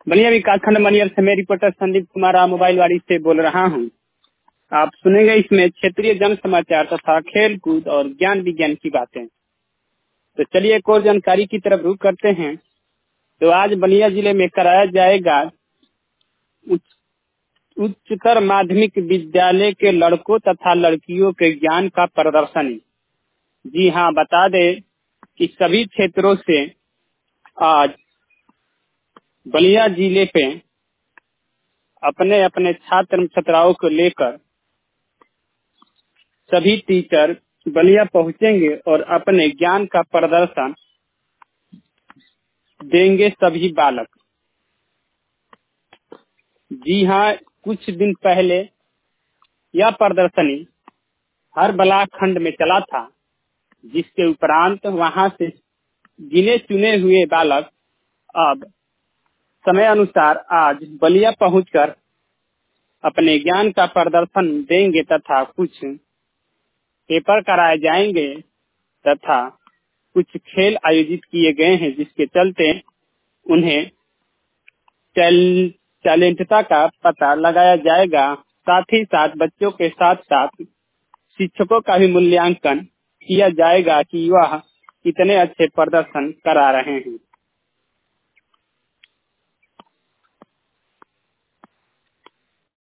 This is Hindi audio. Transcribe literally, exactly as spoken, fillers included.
बलिया विकासखंड मनियर से मैं रिपोर्टर संदीप कुमार मोबाइल वाड़ी से बोल रहा हूं। आप सुनेंगे इसमें क्षेत्रीय जन समाचार तथा खेल कूद और ज्ञान विज्ञान की बातें। तो चलिए एक और जानकारी की तरफ रुख करते हैं। तो आज बलिया जिले में कराया जाएगा उच्च उच्चतर माध्यमिक विद्यालय के लड़कों तथा लड़कियों के ज्ञान का प्रदर्शनी। जी हाँ, बता दें कि सभी क्षेत्रों से आज बलिया जिले पे अपने अपने छात्र छात्राओं को लेकर सभी टीचर बलिया पहुंचेंगे और अपने ज्ञान का प्रदर्शन देंगे सभी बालक। जी हाँ, कुछ दिन पहले यह प्रदर्शनी हर ब्लॉक खंड में चला था, जिसके उपरांत वहां से गिने चुने हुए बालक अब समय अनुसार आज बलिया पहुंचकर अपने ज्ञान का प्रदर्शन देंगे तथा कुछ पेपर कराए जाएंगे तथा कुछ खेल आयोजित किए गए हैं, जिसके चलते उन्हें टैल, टैलेंटता का पता लगाया जाएगा। साथ ही साथ बच्चों के साथ साथ शिक्षकों का भी मूल्यांकन किया जाएगा कि वह कितने अच्छे प्रदर्शन करा रहे हैं।